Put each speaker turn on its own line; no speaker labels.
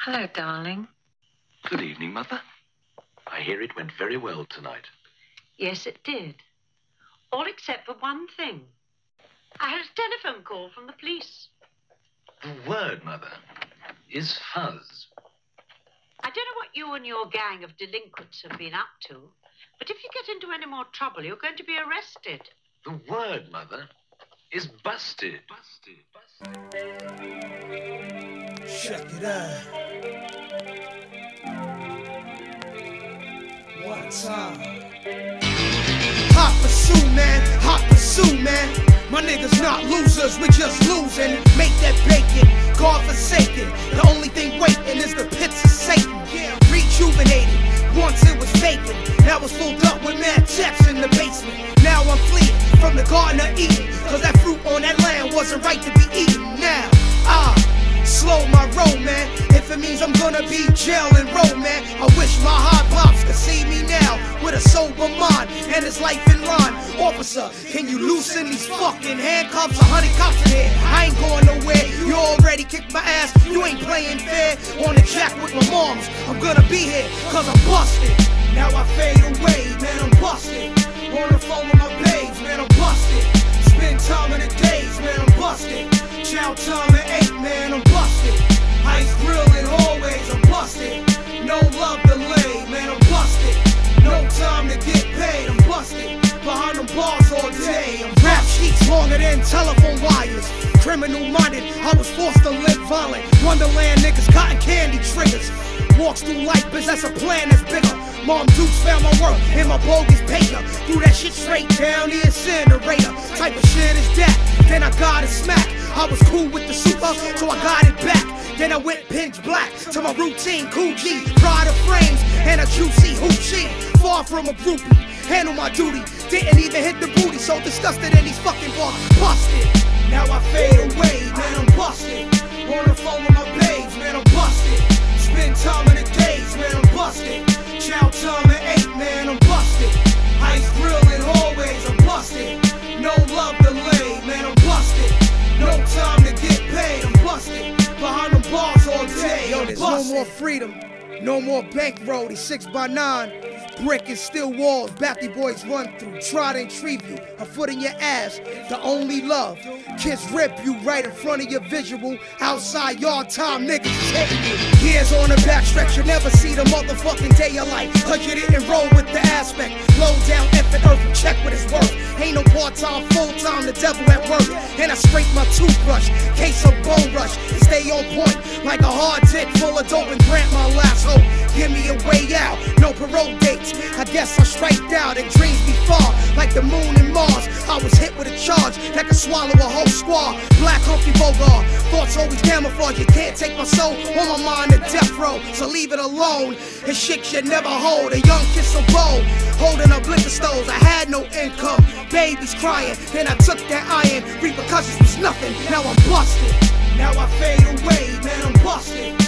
Hello, darling.
Good evening, Mother. I hear it went very well tonight.
Yes, it did. All except for one thing. I had a telephone call from the police.
The word, Mother, is fuzz.
I don't know what you and your gang of delinquents have been up to, but if you get into any more trouble, you're going to be arrested.
The word, Mother, is busted.
Check it out. One time. Hot pursuit, man. Hot pursuit, man. My niggas not losers, we just losing. Make that bacon, God forsaken. The only thing waiting is the pits of Satan. Yeah, rejuvenated. Once it was vacant, now it's filled up with mad checks in the basement. Now I'm fleeing from the Garden of Eden, cause that fruit on that land wasn't right to be eaten. Now, slow my roll, man. If it means I'm gonna be jail and roll, man. I wish my hot pops could see me now with a sober mind and his life in line. Officer, can you loosen these fucking handcuffs? 100 cops in here, I ain't going nowhere. You already kicked my ass, you ain't playing fair. On the jack with my moms, I'm gonna be here cause I'm busted. Now I fade away, man, I'm busted. On the phone with my babes, man, I'm busted. Spend time in the days, man, I'm busted. Chow time at 8, man, I'm busted. Ice grill in hallways, I'm busted. No love delayed, man, I'm busted. No time to get paid, I'm busted. Behind them bars all day, I'm rap sheets longer than telephone wires. Criminal minded, I was forced to live violent. Wonderland niggas, cotton candy triggers. Walks through life, possess a plan that's bigger. Mom Dukes found my work in my bogus paper. Threw that shit straight down the incinerator. Type of shit is that, then I got it smack. I was cool with the super, so I got it back. Then I went pinch black to my routine, cool G. Pride of frames and a juicy hoochie. Far from a groupie, handle my duty. Didn't even hit the booty, so disgusted in these fucking bars. Busted, now I fade away, man, I'm busted. On the phone with my babes, man, I'm busted. Spend time in the days, man, I'm busted. Chow time at 8, man, I'm busted. Ice grill in hallways, I'm busted. No love delayed, man, I'm busted. No time to get paid, I'm busted. Behind them bars all day, yo, there's no more freedom, no more bankroll, these 6x9. Brick and steel walls, Batty boys run through. Try to entreat you, a foot in your ass, the only love. Kids rip you right in front of your visual. Outside yard time, niggas hitting you. Years on the backstretch, you never see the motherfucking day of life. Cause you didn't roll with the aspect. Low down effing earth and check what it's worth. Ain't no part-time, full-time, the devil at work. And I scrape my toothbrush, case of bone rush. And stay on point, like a hard tick full of dope and grant my last hope. Give me a way out, no parole dates. I guess I striked out and dreams be far, like the moon and Mars. I was hit with a charge that could swallow a whole squad. Black Humphrey Bogart, thoughts always camouflage. You can't take my soul on my mind to death row, so leave it alone. And shit should never hold. A young kid so bold, holding up liquor stores. I had no income, babies crying. Then I took that iron, repercussions was nothing. Now I'm busted. Now I fade away, man, I'm busted.